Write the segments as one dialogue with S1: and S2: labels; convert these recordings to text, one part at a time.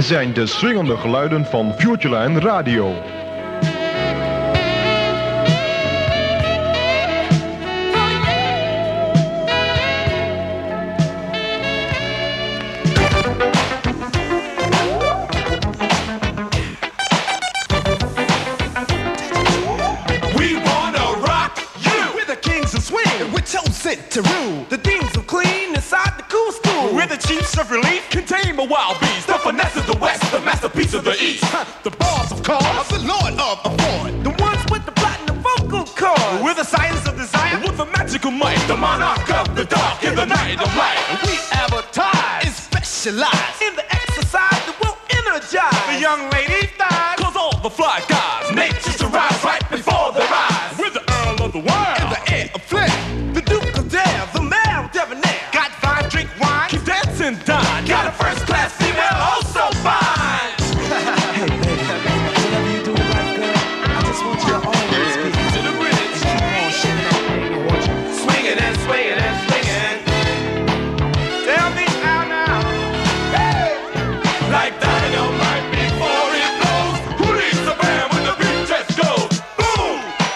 S1: zijn de swingende geluiden van Futureline Radio.
S2: To rule the deans of clean inside the cool school.
S3: We're the chiefs of relief, contain the wild beast. The finesse of the west, the masterpiece of the east.
S2: The boss of cars, the lord of afford. The ones with the platinum vocal cords.
S3: We're the science of desire, with the magical might. The monarch of the dark in the night of light.
S2: We advertise and specialize in the exercise that will energize
S3: the young ladies' thighs. Cause all the fly guys, nature's to rise right before their eyes. We're the earl of the world,
S2: and the heir of flair. The duke of dare, the mayor of debonair.
S3: Got fine, drink wine, keep dancing, dine. Got a first-class female, oh so fine.
S2: Hey baby, whatever you do in life, girl, I just want you to always be
S3: to the bridge.
S2: And keep on shaking that thing. I want you
S3: swinging and swinging and swinging. Tell me now, hey, like dynamite before it blows. Who needs the band when the beat just goes? Boom!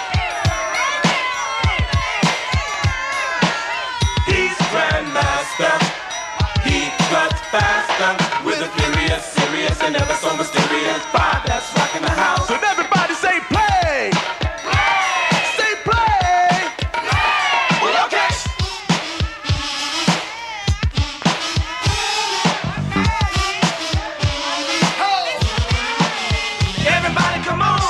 S3: He's Grandmaster. He cuts faster with a furious, serious, and ever so mysterious vibe that's rocking the house. So everybody say play! Say play! Well, okay. Everybody come on!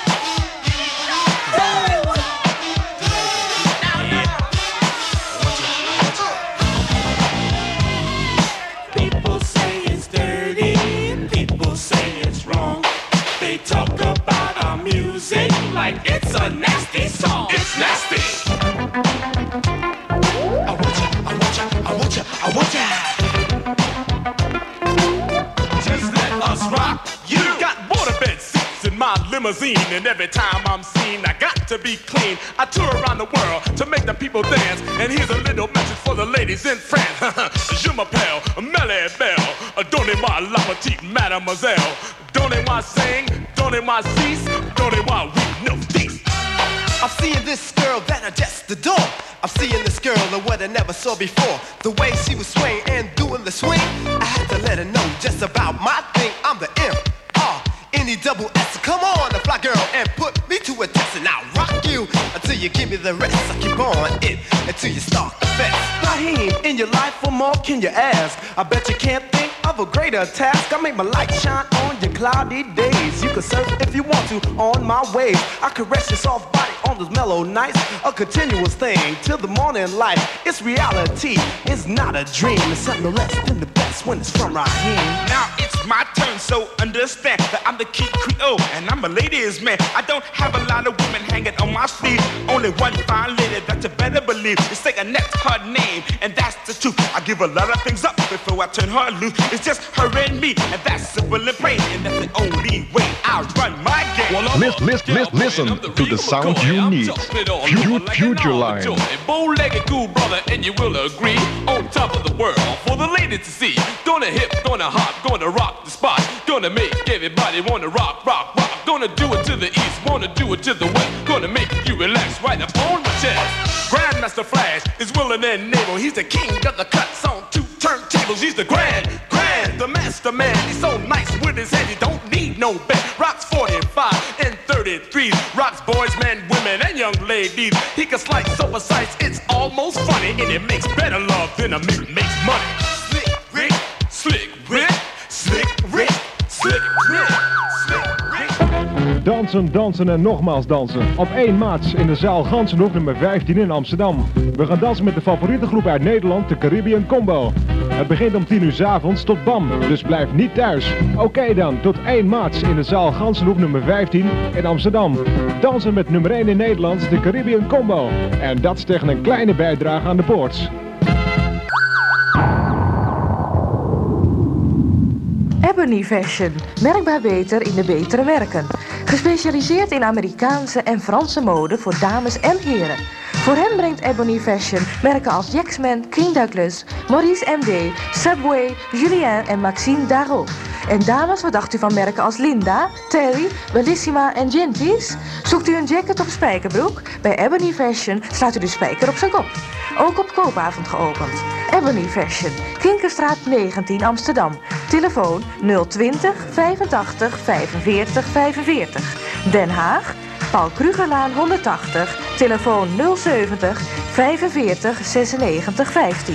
S3: People say it's dirty, people say it's wrong. They talk about our music like it's a nasty song. It's nasty. I want ya, I want ya, I want ya, I want ya. Just let us rock you. Got waterbed seats in my limousine, and every time I'm seen, I got to be clean. I tour around the world to make the people dance, and here's a little message for the ladies in France. Je m'appelle Melly Bell, donnez-moi la petite mademoiselle. Donnez-moi sing, donnez-moi cease, donnez-moi we know this.
S2: I'm seeing this girl that I just adore. I'm seeing this girl of what I never saw before. The way she was swaying and doing the swing, I had to let her know just about my thing. I'm the M-R-N-E-double-S. Come on, the fly girl, and put me to a test, and I'll rock you until you give me the rest. I keep on it until you start the fest.
S4: Raheem, in your life, what more can you ask? I bet you can't think of a greater task. I make my light shine on your cloudy days. You can surf if you want to on my waves. I caress your soft body on those mellow nights. A continuous thing till the morning light. It's reality, it's not a dream. It's something no less than the best when it's from Raheem.
S3: Now it's my turn, so understand that I'm the key Creole and I'm a ladies' man. I don't have a lot of women hanging on my sleeve. Only one fine lady that you better believe. It's say Annette, her name, and that's the truth. I give a lot of things up before I turn her loose. It's just her and me, and that's simple and plain, and that's the only way I run my game.
S1: Listen to the sound you need. Futureline.
S3: Bow-legged cool brother, and you will agree. On top of the world for the ladies to see. Gonna hip, gonna hop, gonna rock the spot. Gonna make everybody wanna rock, rock, rock. Gonna do it to the east, wanna do it to the west. Gonna make you relax right up on my chest. Grandmaster Flash is willing and able. He's the king of the cuts on 2 turntables. He's the grand, the master man. He's so nice with his head, he don't need no bed. Rocks 45 and 33. Rocks boys, men, women, and young ladies. He can slice so precise, it's almost funny. And it makes better love than a mint makes money. Slick Rick, Slick Rick, Slick Rick, Slick Rick, Slick Rick.
S1: Dansen, dansen en nogmaals dansen. Op 1 maart in de zaal Gansenhof nummer 15 in Amsterdam. We gaan dansen met de favoriete groep uit Nederland, de Caribbean Combo. Het begint om 10 uur 's avonds tot BAM, dus blijf niet thuis. Oké dan, tot 1 maart in de zaal Gansenhoef nummer 15 in Amsterdam. Dansen met nummer 1 in Nederland, de Caribbean Combo. En dat is tegen een kleine bijdrage aan de poorts.
S5: Ebony Fashion, merkbaar beter in de betere merken. Gespecialiseerd in Amerikaanse en Franse mode voor dames en heren. Voor hen brengt Ebony Fashion merken als Jacksman, King Douglas, Maurice MD, Subway, Julien en Maxime Darrow. En dames, wat dacht u van merken als Linda, Terry, Bellissima en Gentis? Zoekt u een jacket of spijkerbroek? Bij Ebony Fashion slaat u de spijker op zijn kop. Ook op koopavond geopend. Ebony Fashion, Kinkerstraat 19 Amsterdam. Telefoon 020 85 45 45. Den Haag, Paul Krugerlaan 180. Telefoon 070 45 96 15.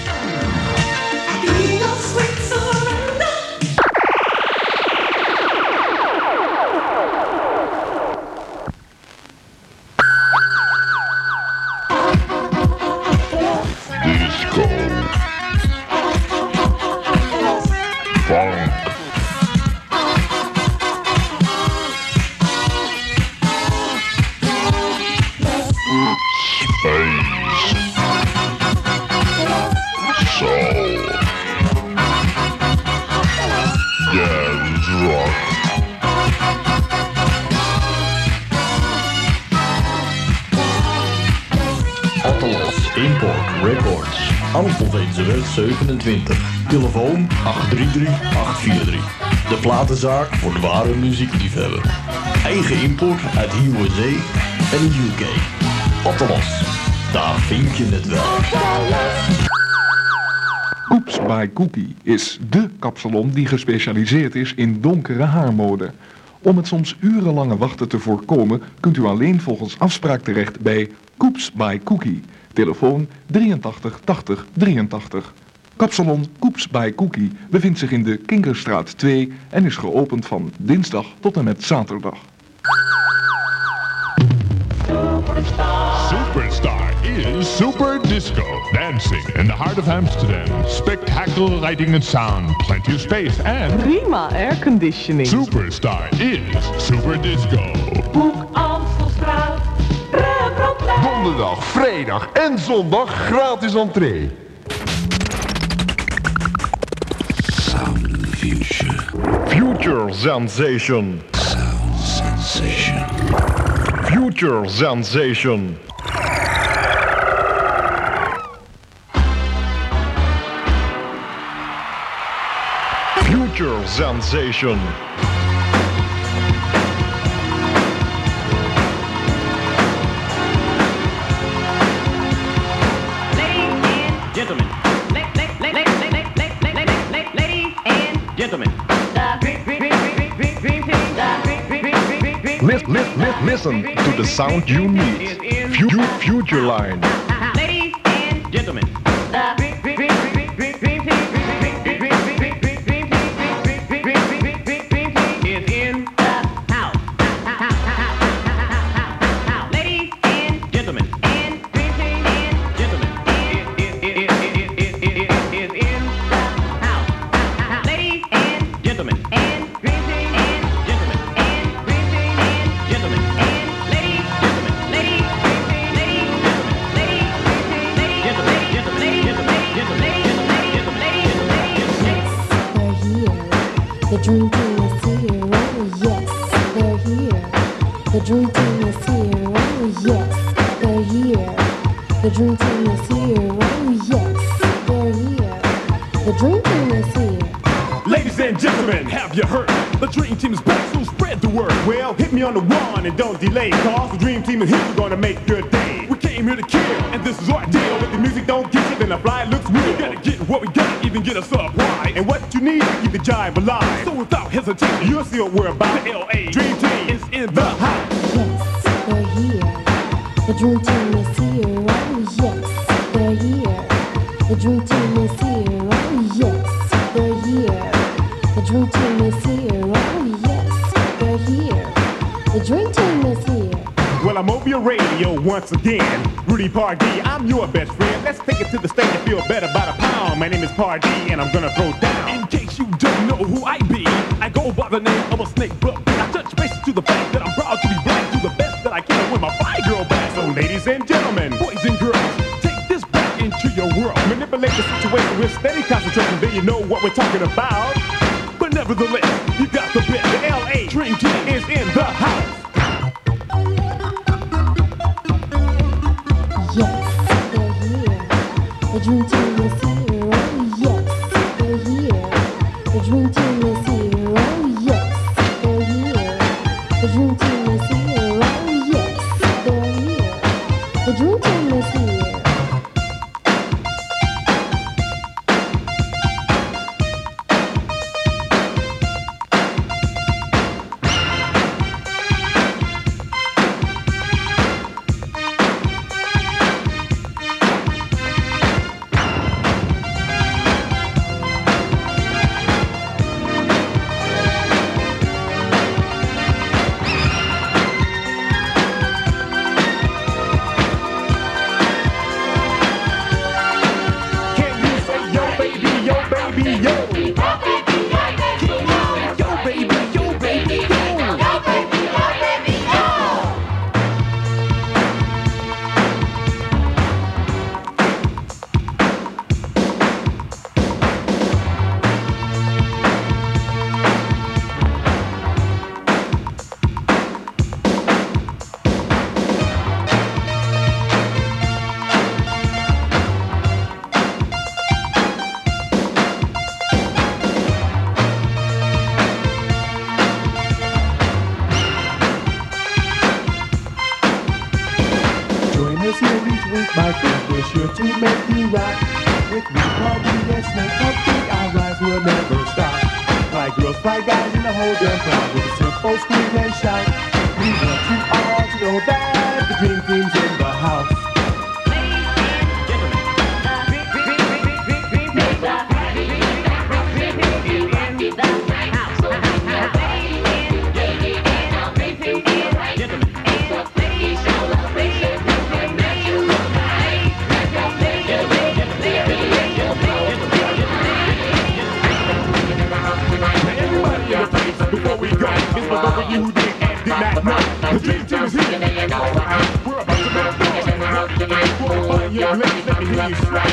S6: Amstelveenseweg 27. Telefoon 833-843. De platenzaak voor de ware muziekliefhebber. Eigen import uit de USA en de UK. Ottelos, daar vind je het wel.
S1: Coops by Cookie is dé kapsalon die gespecialiseerd is in donkere haarmode. Om het soms urenlange wachten te voorkomen, kunt u alleen volgens afspraak terecht bij Coops by Cookie. Telefoon 83 80 83. Kapsalon Coops by Cookie bevindt zich in de Kinkerstraat 2 en is geopend van dinsdag tot en met zaterdag.
S7: Superstar is Super Disco. Dancing in the heart of Amsterdam. Spectacular lighting and sound. Plenty of space and
S8: prima airconditioning.
S7: Superstar is Super Disco.
S8: Boek Amstelstraat.
S9: Donderdag, vrijdag en zondag gratis entree.
S10: Sound of the future.
S1: Future Sensation.
S10: Sound sensation.
S1: Future Sensation. Future Sensation. Listen to the sound you need. Future Line.
S11: Ladies and gentlemen.
S12: The dream team is here, oh yes, they're here. The dream team is here, oh yes, they're here. The dream team is here, oh yes, they're here. The dream team is here.
S13: Ladies and gentlemen, have you heard? The dream team is back, so spread the word. Well, hit me on the one and don't delay, cause the dream team is here, we're gonna make your day. We came here to kill, and this is our deal. If the music don't get you, then the fly looks real. You gotta get what we got, even get us up wide. And what you need, keep the jive alive. So without hesitation, you'll see what we're about. The LA Dream Team is in the house.
S12: Yes, they're here. The dream team is here, oh yes, they're here. The dream team is here, oh yes, they're here. The dream team is here, oh yes, they're here. The dream team is here.
S13: Well, I'm over your radio once again. Rudy Pardee, I'm your best friend. Let's take it to the stage and feel better by the pound. My name is Pardee and I'm gonna throw down.
S14: In case you don't know who I be, I go by the name of a snake book. I touch bases to the fact that I'm proud to be black, do the best that I can with my fly girl back.
S13: So ladies and gentlemen,
S14: boys and girls, take this back into your world.
S13: Manipulate the situation with steady concentration, then you know what we're talking about.
S14: But nevertheless, you got the best.
S13: The LA Dream Team is in the house.
S12: Yes, they're here. The dream team is here, oh yes, they're here. The dream team is here.
S13: rock. With me, party, yes, make up beat, our rise will never stop. Fly girls, fly guys in the whole damn crowd with a simple scream and shout. We want you all to know that the dream team's in the house.
S14: Before we go, it's for those of you who did and did not know. The dream team is here. We're about to make noise. We'll find your legs, let me hear you scratch.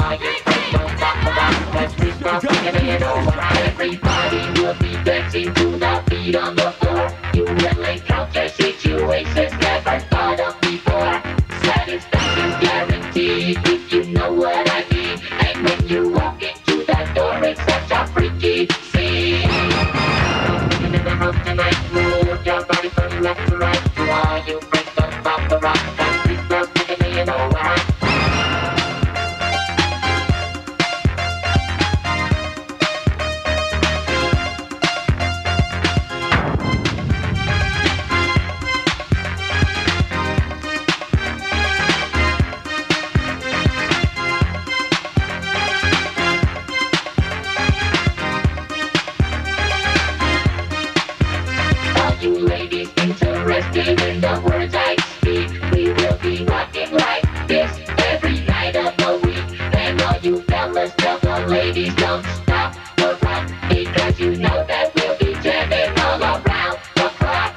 S15: Everybody will be dancing to the beat on the floor. You will encounter situations never thought of before. Satisfaction's guaranteed if you know what I mean. And when you walk into that door, it's such a freaky scene. Tonight, move your body from left to right. While you break the pop the rock, and please don't think it, you know why. Interested in the words I speak. We will be rocking like this every night of the week. And all you fellas, tell the ladies, don't stop the rock, because you know that we'll be jamming all around the clock.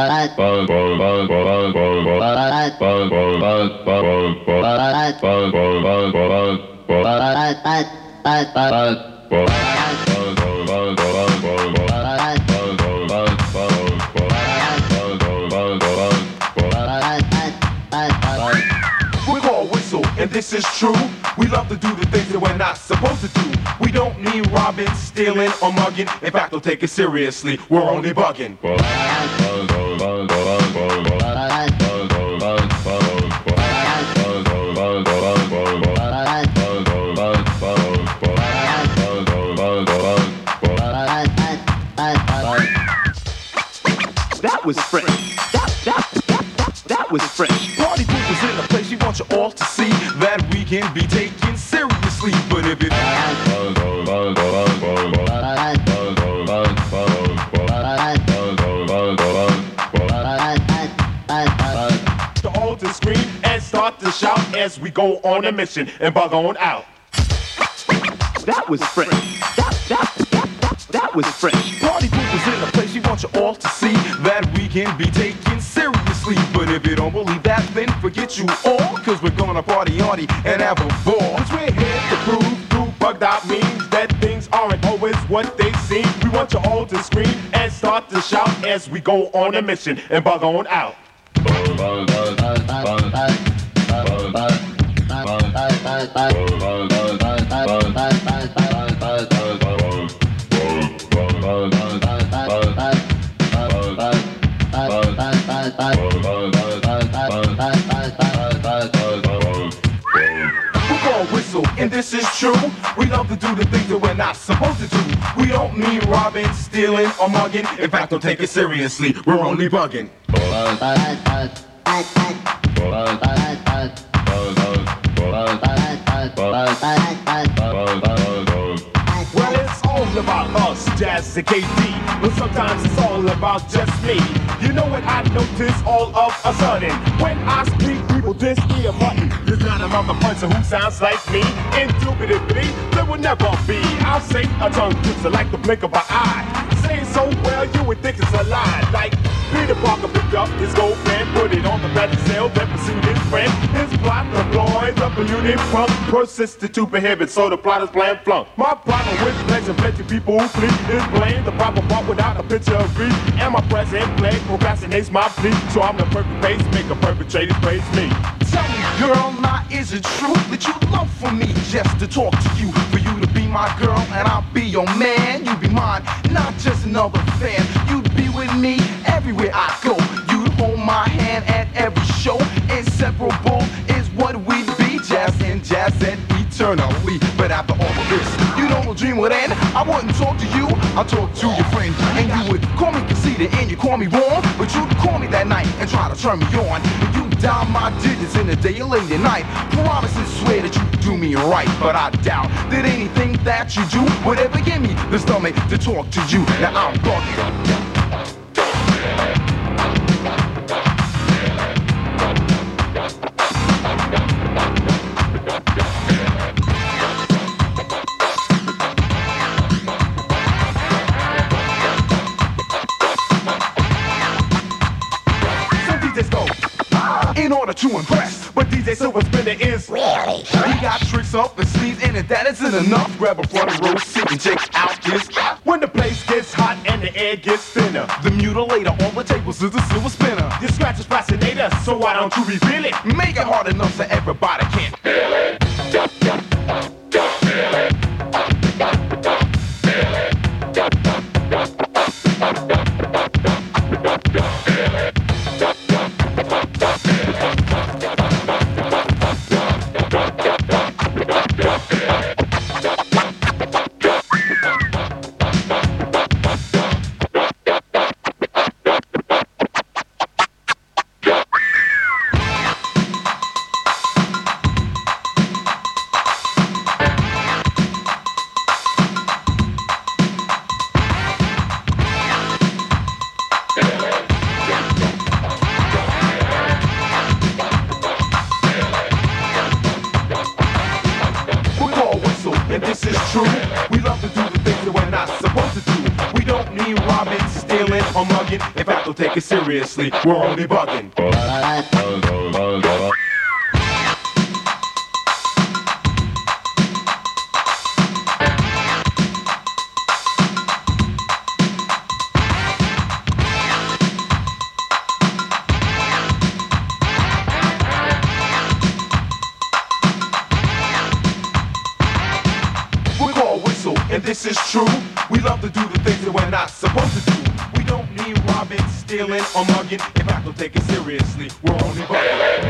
S13: And this is true. We love to do the things that we're not supposed to do. We don't mean robbing, stealing, or mugging. In fact, don't take it seriously. We're only bugging.
S4: That was fresh. That was fresh.
S13: Party people's in the place. We want you all to see that we can be taken seriously. But if it to hold the screen and start to shout as we go on a mission and bug on out.
S4: That was fresh. That was fresh.
S13: Party people's in the place. We want you all to see that we can be taken seriously. But if you don't believe that, then forget you all. Cause we're gonna party hardy and have a ball. Cause we're here to prove through bugged out means that things aren't always what they seem. We want you all to scream and start to shout as we go on a mission and bug on out. And this is true. We love to do the things that we're not supposed to do. We don't mean robbing, stealing, or mugging. In fact, don't take it seriously. We're only bugging. Well, it's all about us, Jazz and KD. But sometimes it's all about just me. You know what I notice all of a sudden? When I speak, people just hear button. There's not another person who sounds like me. Indubitably, there will never be. I'll say a tongue twister like the blink of an eye. Saying so well, you would think it's a lie. Like Peter Parker picked up his gold pen, put it on the back cell, then pursued his friend. His plot deployed the polluted pump, persisted to prohibit, so the plot is plan flunk. My problem with pleasure, plenty people who flee is blame the proper part without a picture of grief. And my present play procrastinates my plea, so I'm the perfect pacemaker, perpetrators praise me.
S4: Tell me, girl, now is it true that you love for me just to talk to you? For you to be my girl and I'll be your man. You be mine, not just another fan. You'd be with me everywhere I go. You'd hold my hand at every show. Inseparable is what we'd be. Jazz and eternally. But after all of this, you know the dream would end. I wouldn't talk to you, I'd talk to your friend. And you would call me conceited and you call me wrong. But you'd call me that night and try to turn me on. And you dial my digits in the day or late at night. Promise and swear that you do me right. But I doubt that anything that you do would ever give me the stomach to talk to you. Now I'm bugging. In order to impress, but DJ Silver Spinner is really. He got tricks up his sleeves, and if that isn't enough, grab a front row seat and check out this.
S13: When the place gets hot and the air gets thinner,
S4: the mutilator on the tables is the silver spinner.
S13: Your scratch is fascinator, so why don't you reveal it?
S4: Make it hard enough so everybody can feel it.
S13: true. We love to do the things that we're not supposed to do. We don't mean robbing, stealing, or mugging. mugging. In fact, don't take it seriously. We're only bugging. And this is true. We love to do the things that we're not supposed to do. We don't mean robbing, stealing, or mugging. In fact, don't take it seriously. We're only bugging.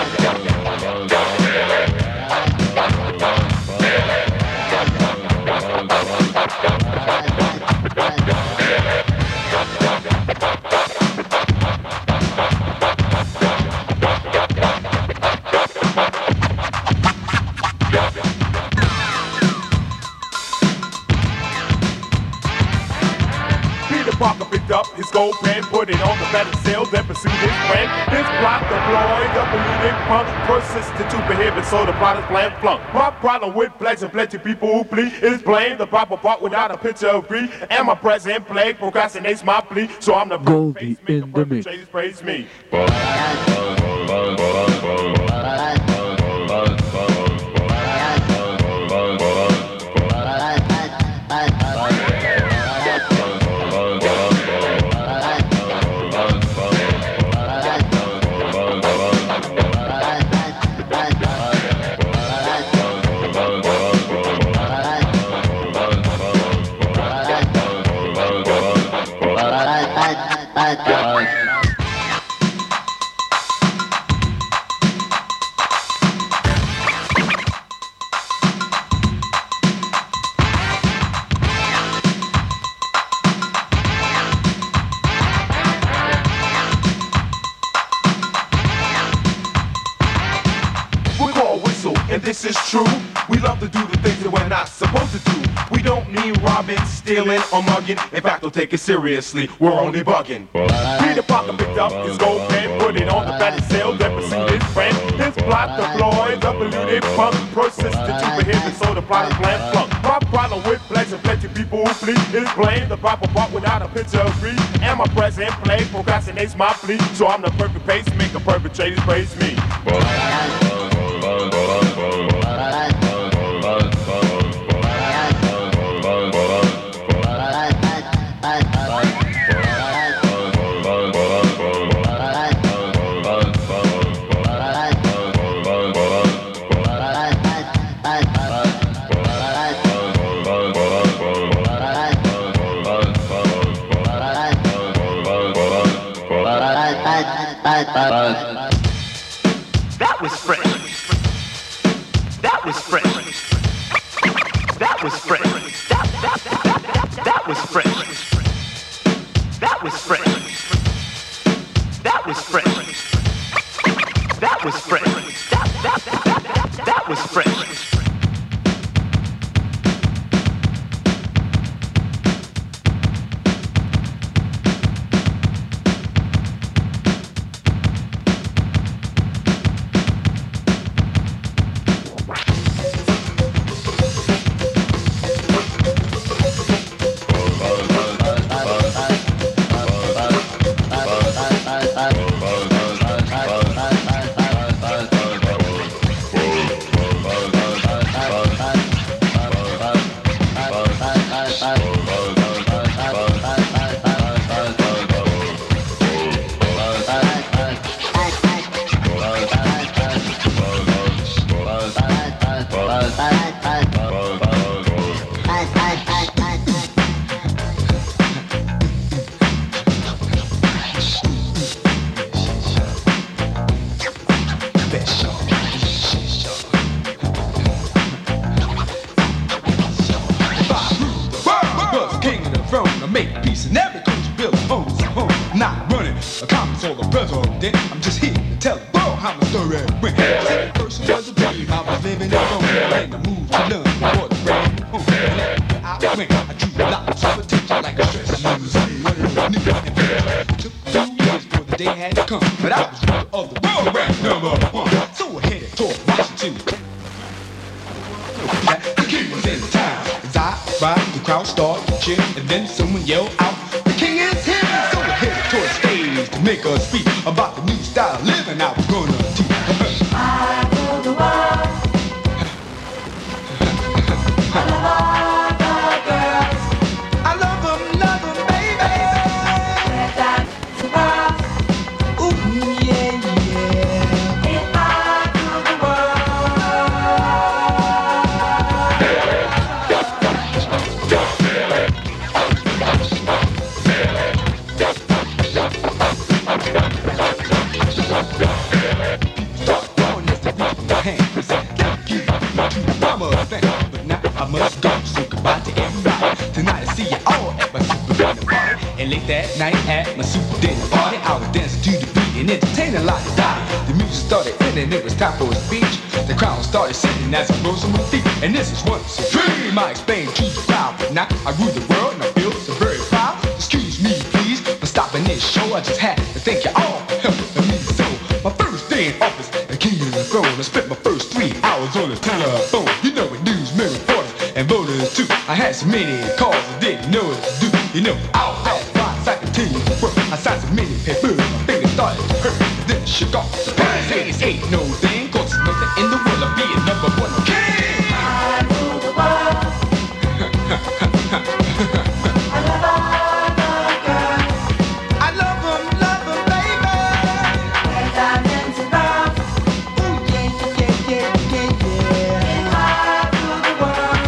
S13: Parker picked up his gold pen, put it on the better sale, then pursued his friend. His plot deployed, the polluted punk, persisted to prohibit, so the plot is bland flunk. My problem with pleasure, plenty people who plea is blame the proper part without a picture of greed. And my present plague procrastinates my plea, so I'm the
S16: Goldie in the mix.
S13: Praise me. And this is true. We love to do the things that we're not supposed to do. We don't mean robbing, stealing, or mugging. In fact, don't take it seriously. We're only bugging. Peter Parker picked up his gold pen, put it on the better sale, then pursued his friend. His plot deployed, the polluted punk, persisted to prohibit, so the plot is bland flunk. My problem with pleasure, plenty people who flee is blame the proper part without a picture of greed. And my present play procrastinates my plea, so I'm the perfect pacemaker, perpetrators praise me.
S17: That was fresh. That was fresh. That was fresh. That was fresh. That was fresh. That was fresh. That was fresh. That was fresh.
S18: I'm just here to tell the world how my story went. Second person was a dream, I was living it wrong. And I moved to learn before the rain. Where I went, I drew lots of attention like a stress. I was saying what it knew. And it took 2 years before the day had to come. But I was ruler of the world, ranked #1. So I headed toward Washington. The king was in town. As I arrived, the crowd started to cheer. And then someone yelled out, "The king is here!" So I headed make a speech about the new style of living I was gonna teach. I rule the world. I love all the girls. I love them, baby. Let that world. Ooh, yeah, yeah. If I rule the but now I must go, so goodbye to everybody. Tonight I see you all at my super dinner party. And late that night at my super dinner party, I was dancing to the beat and entertaining like a dotty. The music started ending, it was time for a speech. The crowd started singing as I rose on my feet. And this is once a dream I explained to the crowd. But now I rule the world and I feel so very proud. Excuse me please for stopping this show. I just had to thank you all for helping me so. My first day in office, the king of the throne. I spent my first 3 hours on the telephone. You know it, news, reporters, and voters too. I had so many calls I didn't know what to do. You know, I'll have once I continue to work. I signed so many papers, my fingers started to hurt. Then I shook off the pain. This ain't no thing, cause there's nothing in the world of being number one king. I rule the world. I love all the girls. I love them, baby. There's diamonds and love. Ooh, yeah, yeah, yeah, yeah. If I rule the world.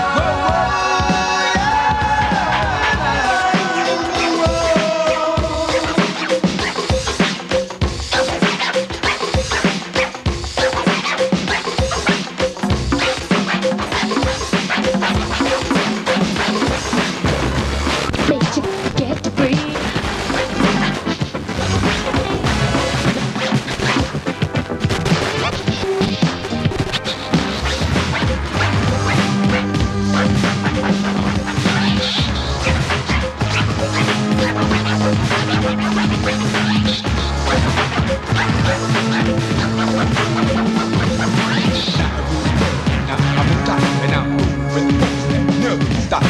S12: Make you get to breathe.
S18: Now I'm on top and I'm moving the folks that never stop.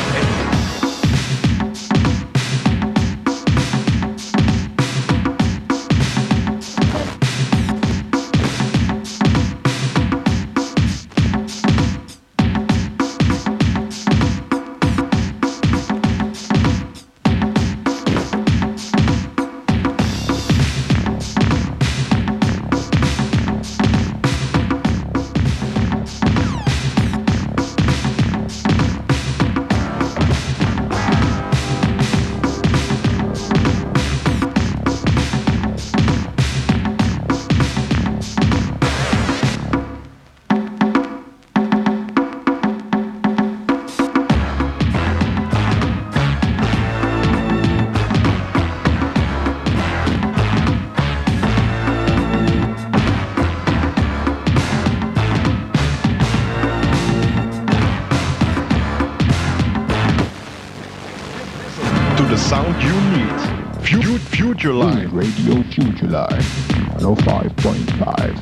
S1: The sound you need. Future Line.
S7: Radio Future Line 105.5.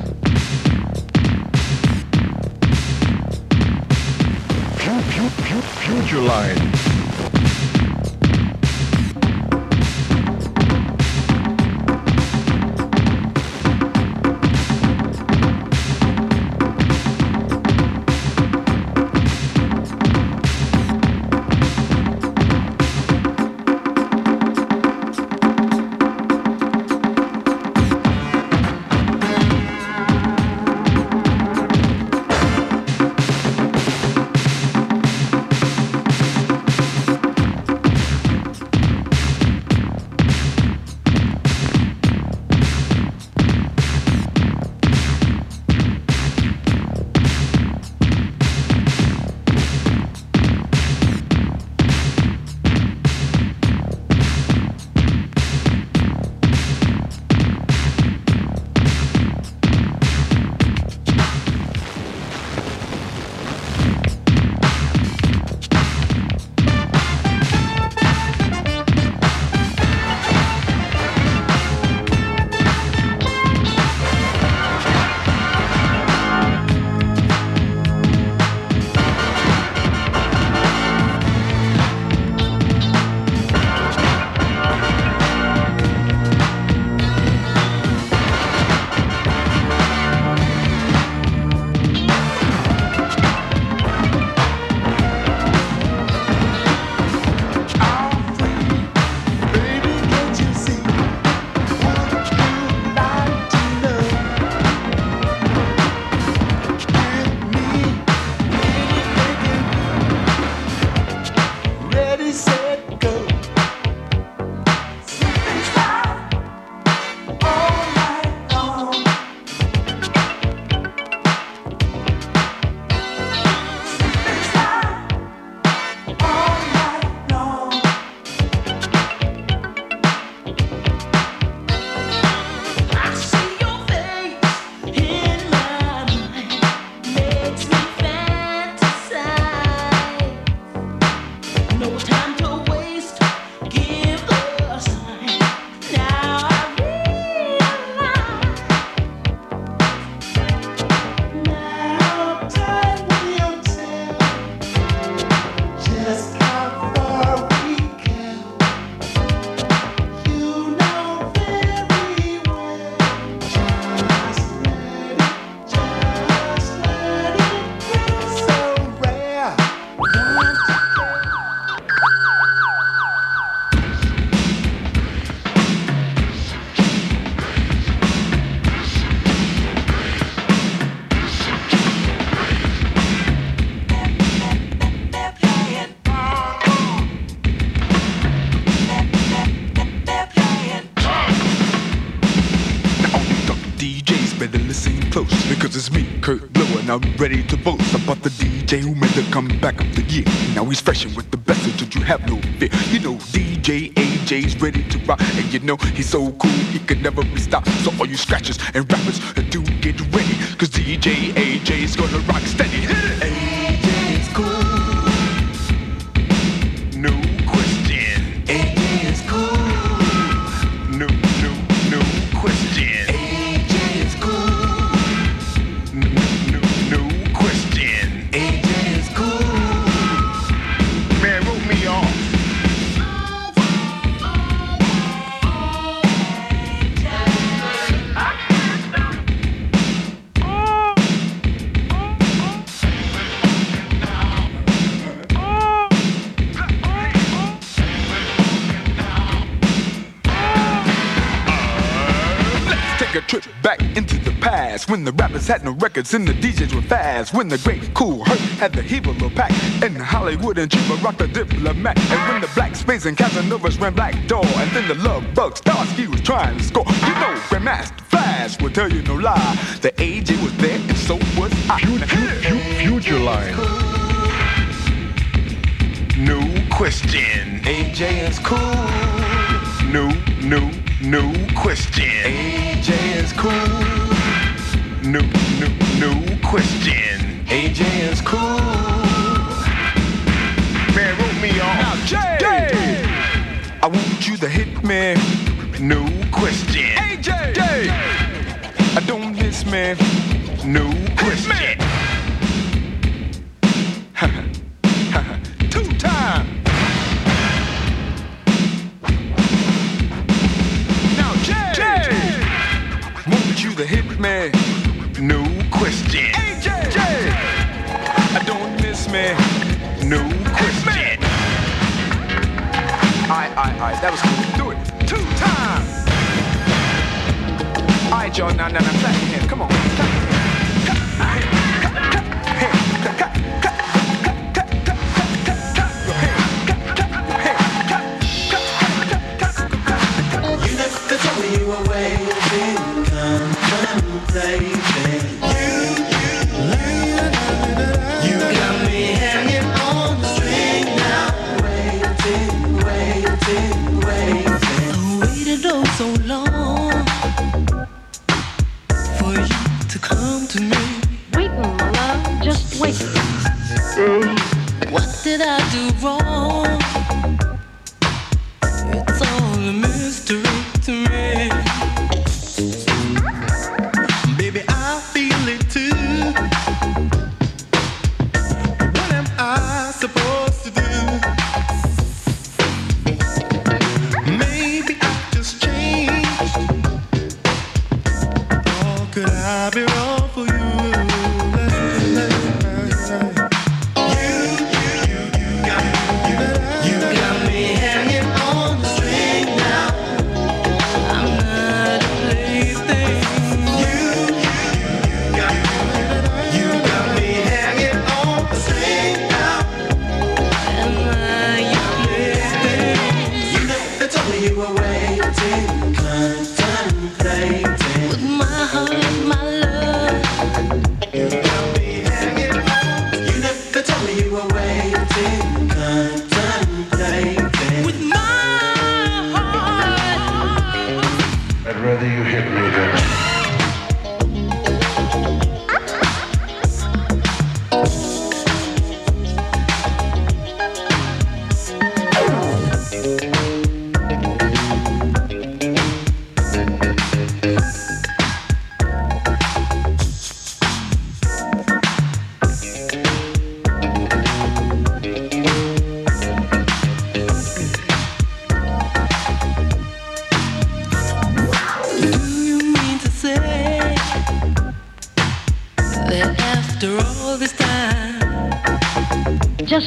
S1: Future Line.
S16: I'm ready to boast about the DJ who made the comeback of the year. Now he's freshin' with the best, so you have no fear. You know DJ AJ's ready to rock, and you know he's so cool he can never be stopped. So all you scratchers and rappers do get ready, cause DJ AJ's gonna rock steady. AJ's cool, no question. AJ is cool, no question. AJ is cool. Trip back into the past when the rappers had no records and the DJs were fast. When the great Cool Herc had the evil pack, and Hollywood and Juba rocked the Diplomat. And when the Black Spades and Casanovas ran Black Door, and then the Love Bug Starsky was trying to score. You know, Grandmaster Flash would tell you no lie. The AJ was there and so was I.
S1: Future Line.
S16: No question. AJ is cool. No question. AJ is cool. No question. AJ is cool. Man, wrote me on. Now, Jay, I want you to hit me. No question. AJ, I don't miss me. No question. Two times. You to hit me, no question. AJ, I don't miss me, no question. Alright, that was cool. Do it 2 times. Alright, y'all, now, clap your hands. Come on, clap your hands.
S2: You never told me you were waiting. You got me hanging on the string now, waiting. I waited oh so long for you to come to me.
S12: Waiting, my love, just waiting.
S2: What did I do wrong? It's all a mystery to me. Supposed to do. Maybe I just changed. Or could I be wrong for you? You got me.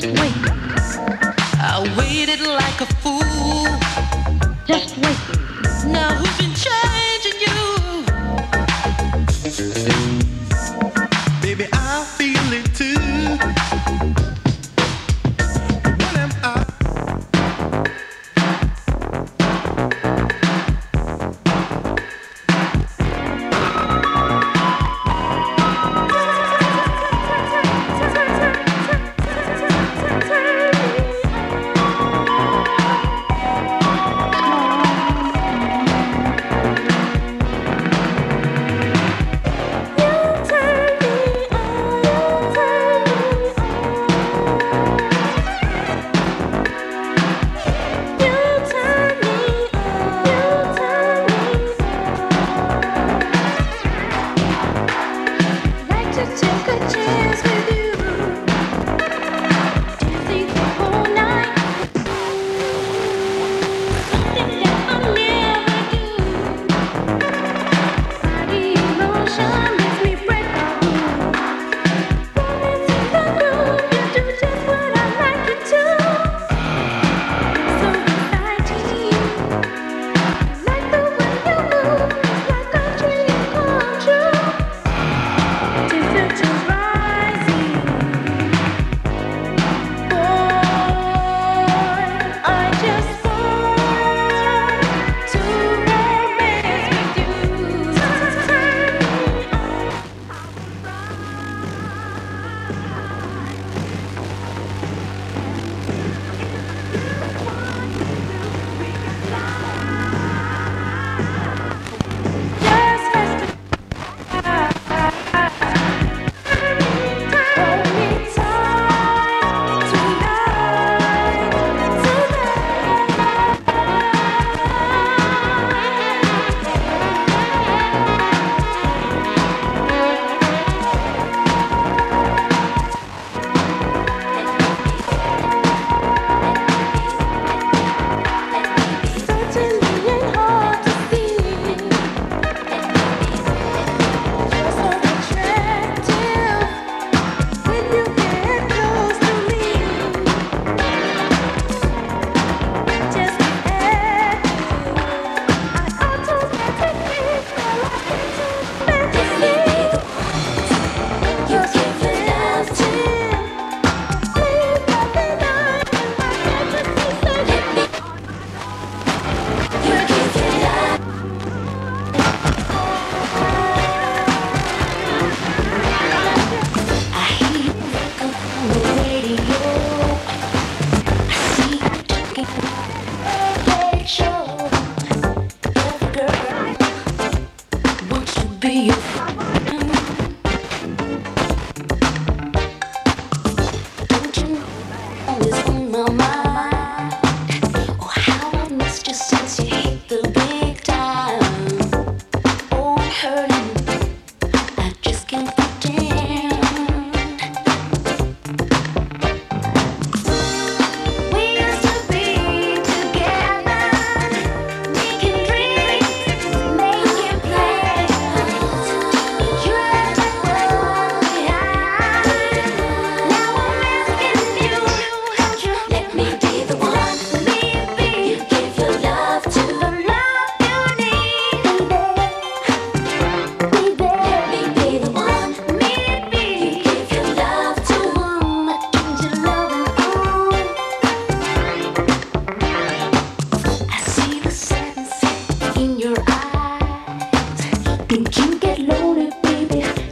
S19: Just wait. I waited like a fool. Just wait. Now who's been changing you?
S2: Baby, I feel it too. What am I?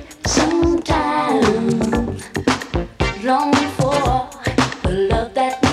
S12: Longing for the love that